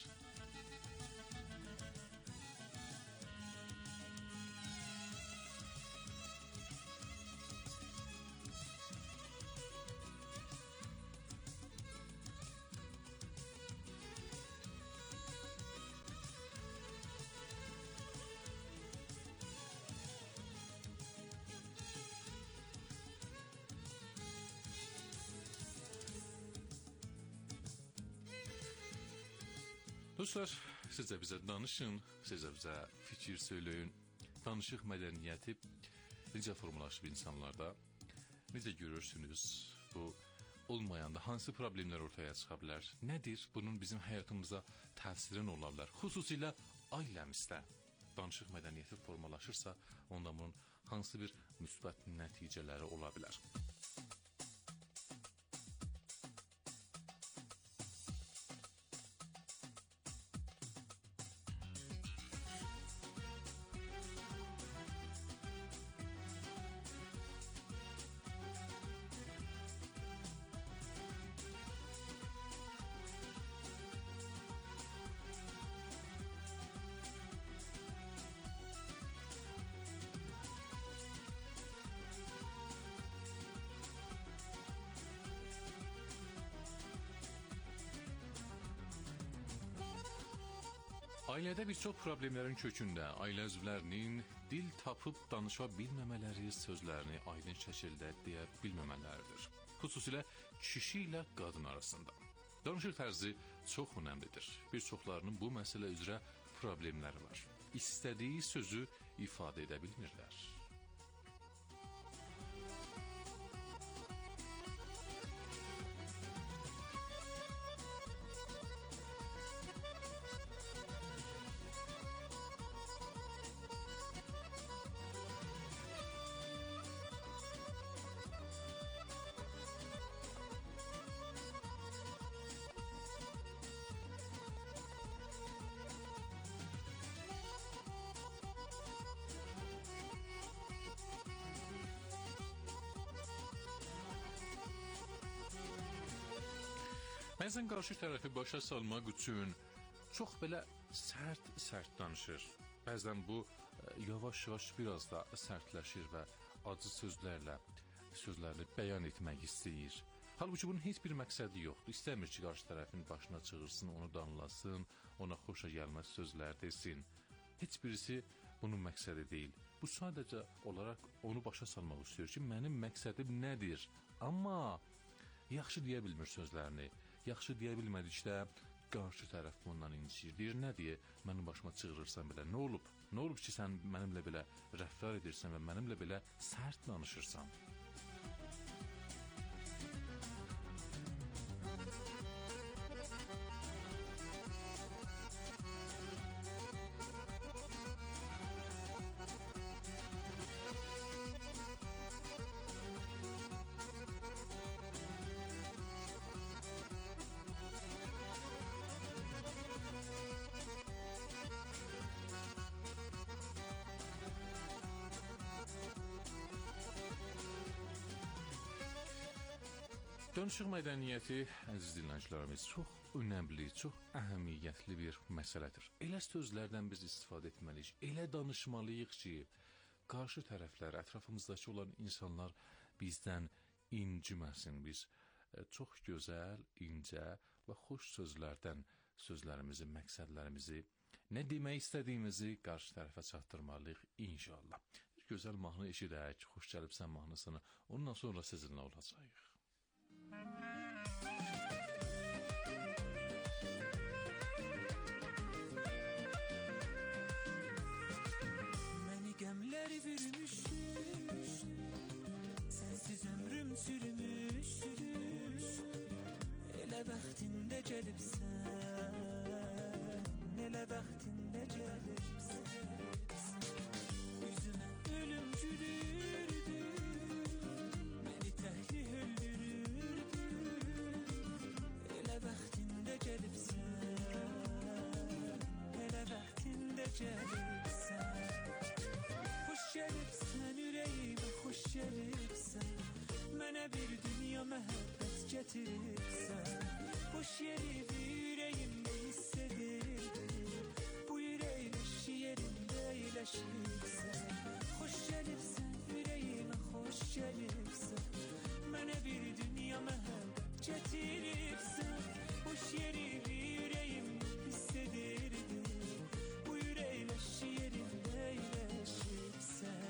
Dostlar, siz də bizə danışın, siz də bizə fikir söyləyin. Danışıq mədəniyyəti necə formalaşıb insanlarda? Necə görürsünüz? Bu olmayanda hansı problemlər ortaya çıxa bilər? Nədir? Bunun bizim həyatımıza təsirin ola bilər. Xüsusilə ailəmizdə danışıq mədəniyyəti formalaşırsa, onda bunun hansı bir müsbət nəticələri ola bilər? Ailədə bir çox problemlərin kökündə ailə üzvlərinin dil tapıb danışa bilməmələri, sözlərini aydın şəkildə deyə bilməmələridir. Xüsusilə kişi ilə qadın arasında. Danışıq tərzi çox önəmlidir. Bir çoxlarının bu məsələ üzrə problemləri var. İstədiyi sözü ifadə edə bilmirlər. Bəzən qarşı tərəfi başa salmaq üçün çox belə sərt-sərt danışır. Bəzən bu yavaş-yavaş biraz da sərtləşir və acı sözlərlə sözlərini bəyan etmək istəyir. Halbuki bunun heç bir məqsədi yoxdur. İstəmir ki, qarşı tərəfin başına çığırsın, onu danlasın, ona xoşa gəlməz sözlər desin. Heç birisi bunun məqsədi deyil. Bu sadəcə olaraq onu başa salmaq istəyir ki, mənim məqsədim nədir? Amma yaxşı deyə bilmir sözlərini. Yaxşı deyə bilmədikdə qarşı tərəf bundan incir. Deyir, nə deyə mənim başıma çığırırsan belə? Nə olub? Nə olub ki, sən mənimlə belə rəftar edirsən və mənimlə belə sərt danışırsan? Danışıq mədəniyyəti, əziz dinləyicilərimiz, çox önəmli, çox əhəmiyyətli bir məsələdir. Elə sözlərdən biz istifadə etməliyik, elə danışmalıyıq ki, qarşı tərəflər, ətrafımızdakı olan insanlar bizdən inciməsin. Biz çox gözəl, incə və xoş sözlərdən sözlərimizi, məqsədlərimizi, nə demək istədiyimizi qarşı tərəfə çatdırmalıyıq inşallah. Bir gözəl mahnı eşidək, xoş gəlibsən mahnısını, ondan sonra sizinlə olacağıq. Məni qəmlər bürümüş, sənsiz ömrüm sürmüş, elə bəxtində gəlibsən, elə bəxtində gəlibsən. Üzümə ölüm gülürdü, məni təhlih öldürürdü, elə bəxtində gəlibsən, elə bəxtində gəlibsən. Xoş gəlibsən ürəyimə, xoş gəlibsən, mənə bir dünya məhəbbət gətiribsən. Xoş yeri ürəyimdə hiss edirdim, bu ürəkləş yerində iyiləşibsən. Xoş gəlibsən ürəyimə, xoş gəlibsən, mənə bir dünya məhəbbət gətiribsən. Xoş yeri ürəyimdə hiss edirdim, bu ürəkləş yerində iyiləşibsən.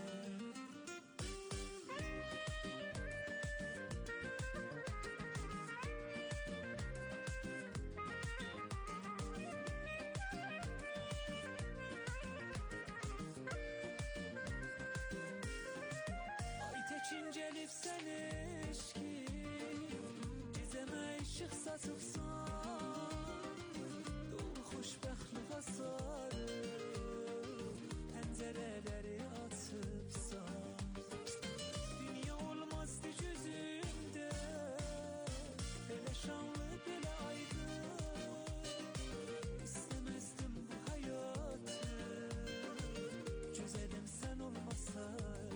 Gəlibsən eşkim, dizəmə işıq saçıbsan, dolu xoşbəxtliğa sarıb, pəncərələri açıbsan. Dünya olmazdı gözümdə, belə şanlı, belə aydın, istəməzdim bu həyatı, gözəlim sən olmasaydın.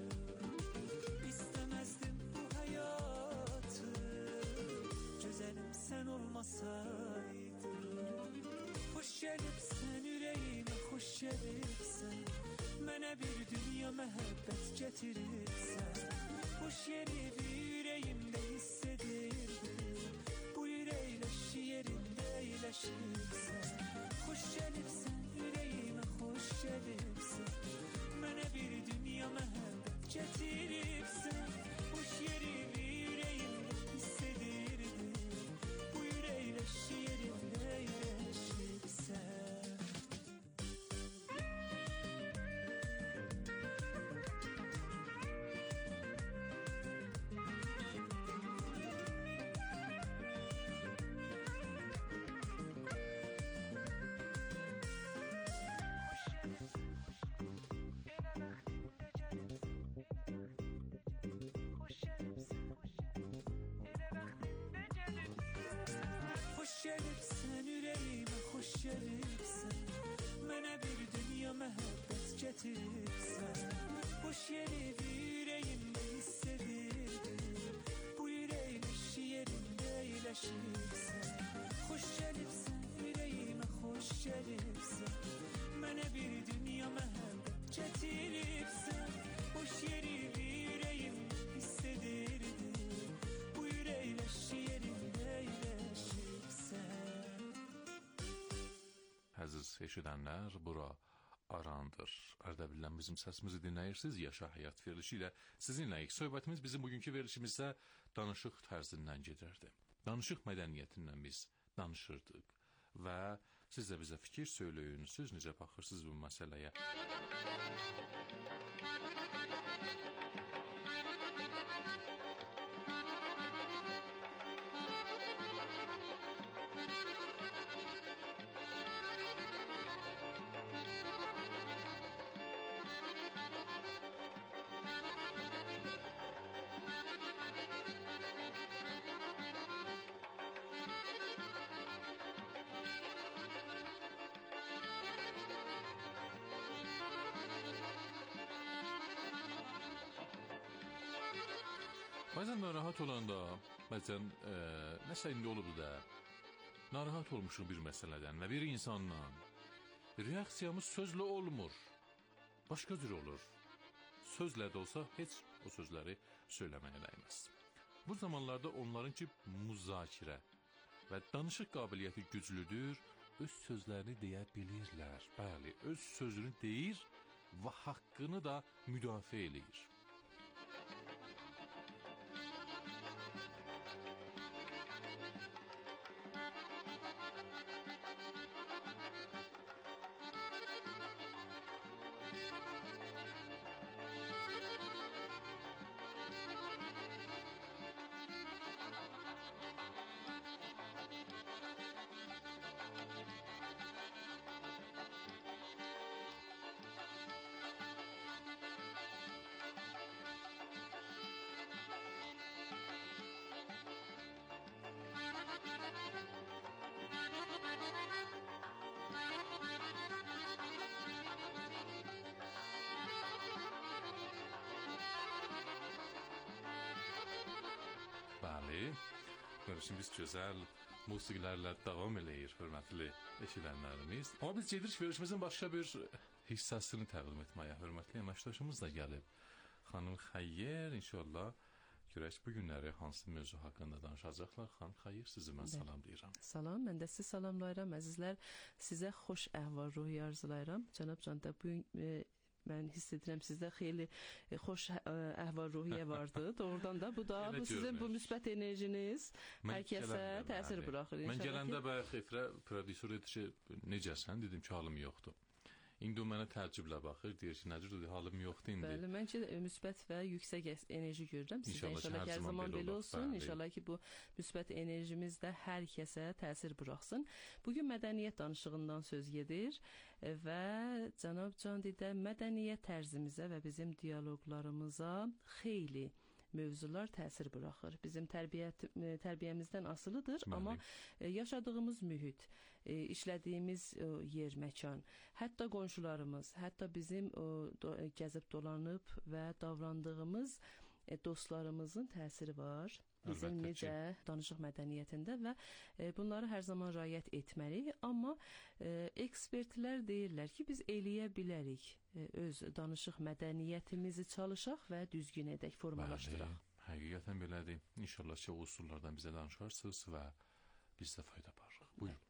Sən olmasaydın. Xoş gəlibsən ürəyimə, xoş gəlibsən, mənə bir dünya məhəbbət gətiribsən. Xoş yeri ürəyimdə hiss edirdim, bu ürəkləş yerində iyiləşibsən. Xoş gəlibsən ürəyimə, xoş gəlibsən, mənə bir dünya məhəbbət gətiribsən. Xoş yeri ürəyimdə hiss edirdim, yerində iyiləşibsən. Xoş gəlibsən ürəyimə, xoş gəlibsən, mənə bir dünya məhəbbət gətiribsən. Xoş yeri ürəyimdə hiss edirdim, bu ürəkləş yerində iyiləşibsən. Xoş gəlibsən ürəyimə, xoş gəlibsən, mənə bir dünya məhəbbət gətiribsən. Xoş yeri ürəyimdə hiss edirdim, bu ürəkləş yerində iyiləşibsən. Əziz eşidənlər, bura Arandır. Ərdəbildən bizim səsimizi dinləyirsiniz. Yaşa Həyat verilişi ilə sizinləyik. Söhbətimiz bizim bugünkü verilişimizdə danışıq tərzindən gedirdi. Danışıq mədəniyyətindən biz danışırdıq və siz də bizə fikir söyləyin. Siz necə baxırsınız bu məsələyə? Bazen narahat olanda Məsələn, e, nəsə indi olub da, narahat olmuşuq bir məsələdən və bir insandan. Reaksiyamız sözlə olmur, başqa cür olur. Sözlə də olsa heç o sözləri söyləməyə dəyməz. Bu zamanlarda onların ki, müzakirə və danışıq qabiliyyəti güclüdür, öz sözlərini deyə bilirlər. Bəli, öz sözünü deyir və haqqını da müdafiə eləyir. Bəli, görüşün biz gözəl musiqilərlə davam eləyir, hörmətli eşidənlərimiz. Amma biz gedirik verilişimizin başqa bir hissəsini təqdim etməyə. Hörmətli əməkdaşımız da gəlib. Xanım Xayyer, inşallah görək bu günləri hansı mövzu haqqında danışacaqlar. Xanım Xayyer, sizi mən salamlayıram. Salam, mən də sizi salamlayıram, əzizlər. Sizə xoş əhval-ruhiyyə arzulayıram. Cənab Can da bu e, mən hiss edirəm sizdə xeyli e, xoş əhval-ruhiyyə vardı. Doğrudan da bu da bu sizin bu müsbət enerjiniz hər kəsə təsir buraxır. Mən gələndə bayaq Xeyfrə prodüser dedi ki, necəsən? Dedim ki, halım yoxdur. İndi o mənə təəccüblə baxır, deyir ki, necə dedi, halım yoxdur indi. Bəli, mən ki müsbət və yüksək enerji görürəm. Sizdə inşallah hər zaman belə olsun. İnşallah ki bu müsbət enerjimiz də hər kəsə təsir buraxsın. Bugün mədəniyyət danışığından söz gedir və cənab Can Didə mədəniyyət tərzimizə və bizim dialoqlarımıza xeyli mövzular təsir buraxır. Bizim tərbiyyət, tərbiyəmizdən asılıdır, Bəli. Amma yaşadığımız mühit, işlədiyimiz yer, məkan, hətta qonşularımız, hətta bizim do gəzib dolanıb və davrandığımız dostlarımızın təsiri var. Bizim Əlbəttə necə ki. danışıq mədəniyyətində və e, bunları hər zaman riayət etməliyik, amma e, ekspertlər deyirlər ki, biz eləyə bilərik e, öz danışıq mədəniyyətimizi çalışaq və düzgün edək, formalaşdıraq. Bəli, həqiqətən belədir. İnşallah ki, o usullardan bizə danışarsınız və biz də fayda aparırıq. Buyurun.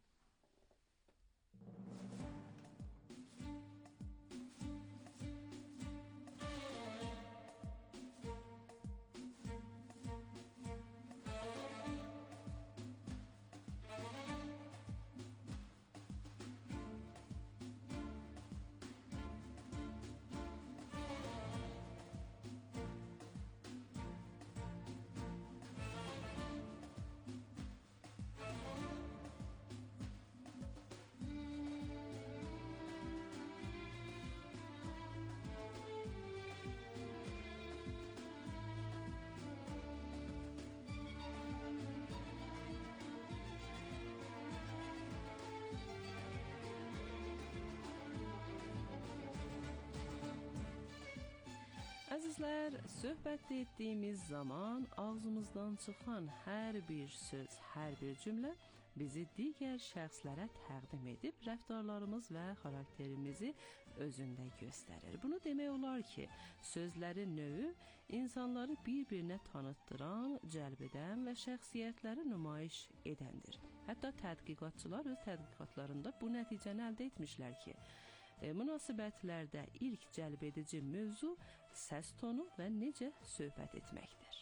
Əzizlər, söhbət etdiyimiz zaman ağzımızdan çıxan hər bir söz, hər bir cümlə bizi digər şəxslərə təqdim edib rəftarlarımız və xarakterimizi özündə göstərir. Bunu demək olar ki, sözlərin növü insanları bir-birinə tanıtdıran, cəlb edən və şəxsiyyətləri nümayiş edəndir. Hətta tədqiqatçılar öz tədqiqatlarında bu nəticəni əldə etmişlər ki, E, münasibətlərdə ilk cəlb edici mövzu səs tonu və necə söhbət etməkdir.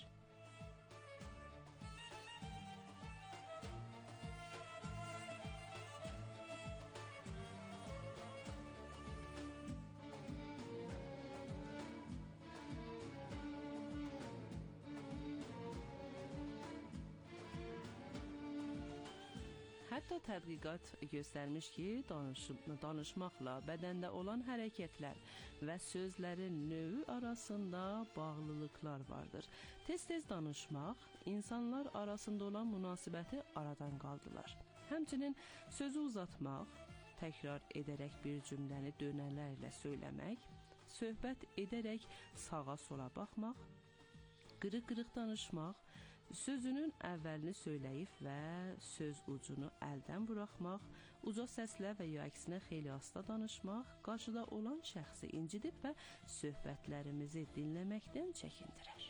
Hətta tədqiqat göstərmiş ki, danış danışmaqla bədəndə olan hərəkətlər və sözlərin növü arasında bağlılıqlar vardır. Tez-tez danışmaq insanlar arasında olan münasibəti aradan qaldırır. Həmçinin sözü uzatmaq, təkrar edərək bir cümləni dönələrlə söyləmək, söhbət edərək sağa sola baxmaq, qırıq-qırıq danışmaq, Sözünün əvvəlini söyləyib və söz ucunu əldən buraxmaq, uca səslə və ya əksinə xeyli asta danışmaq, qarşıda olan şəxsi incidib və söhbətlərimizi dinləməkdən çəkindirər.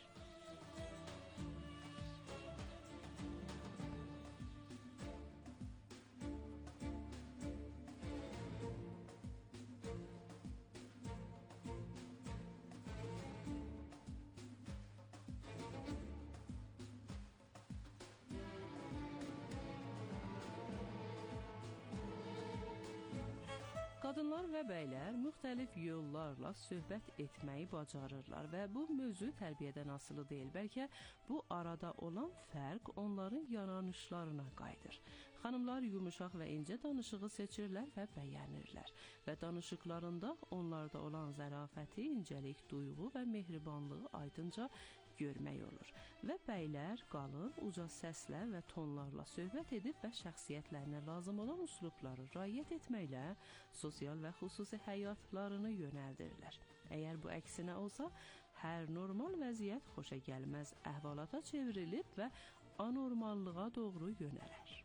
Qadınlar və bəylər müxtəlif yollarla söhbət etməyi bacarırlar və bu mövzu tərbiyədən asılı deyil, bəlkə bu arada olan fərq onların yaranışlarına qayıdır. Xanımlar yumuşaq və incə danışığı seçirlər və bəyənirlər və danışıqlarında onlarda olan zərafəti, incəlik, duyğu və mehribanlığı aydınca görmək olur və bəylər qalın, uca səslə və tonlarla söhbət edib və şəxsiyyətlərinə lazım olan üslubları riayət etməklə sosial və xüsusi həyatlarını yönəldirlər. Əgər bu əksinə olsa, hər normal vəziyyət xoşa gəlməz əhvalata çevrilib və anormallığa doğru yönələr.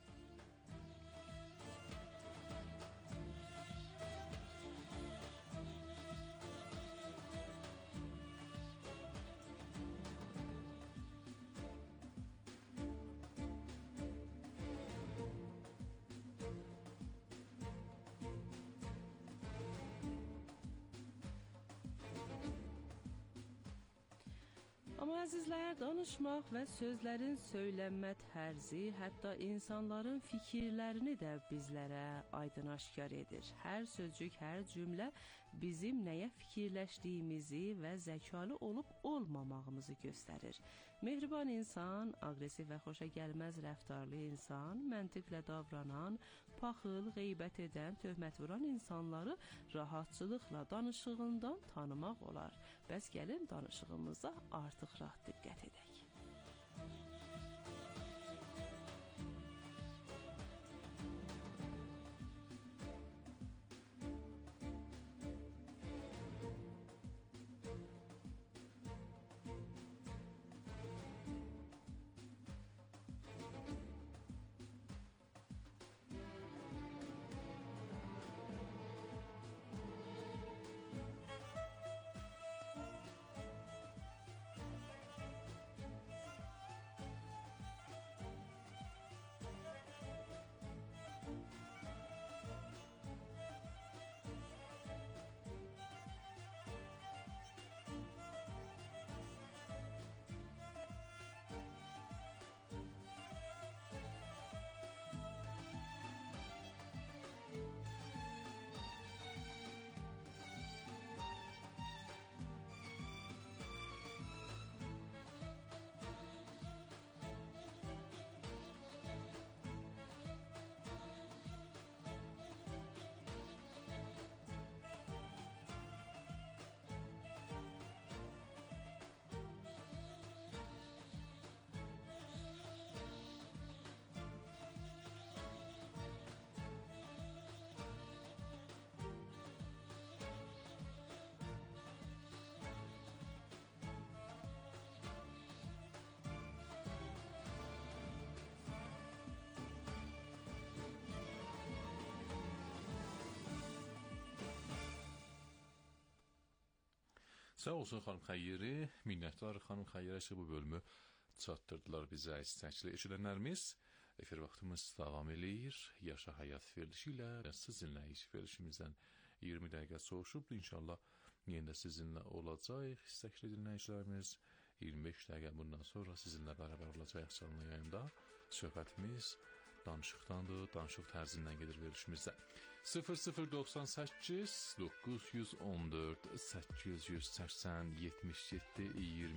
Amma əzizlər, danışmaq və sözlərin söylənmə tərzi, hətta insanların fikirlərini də bizlərə aydın-aşkar edir. Hər sözcük, hər cümlə bizim nəyə fikirləşdiyimizi və zəkalı olub-olmamağımızı göstərir. Mehriban insan, aqressiv və xoşa gəlməz rəftarlı insan, məntiqlə davranan, paxıl, qeybət edən, töhmət vuran insanları rahatçılıqla danışığından tanımaq olar. Bəs gəlin danışığımıza artıq rahat diqqət edək. Sağ olsun xanım Xəyyeri, minnətlar xanım Xəyyərə ki, bu bölümü çatdırdılar bizə istəkli eşidənlərimiz. Efir vaxtımız davam eləyir. Yaşa həyat verilişi ilə sizinlə iş verilişimizdən iyirmi dəqiqə soğuşub. İnşallah yenə də sizinlə olacaq. İstəkli dinləyicilərimiz iyirmi beş dəqiqə bundan sonra sizinlə bərabər olacaq canlı yayında. Söhbətimiz danışıqdandır, danışıq tərzindən gedir verilişimizdə. sıfır sıfır doxsan səkkiz doqquz yüz on dörd səkkiz yüz səksən yetmiş yeddi iyirmi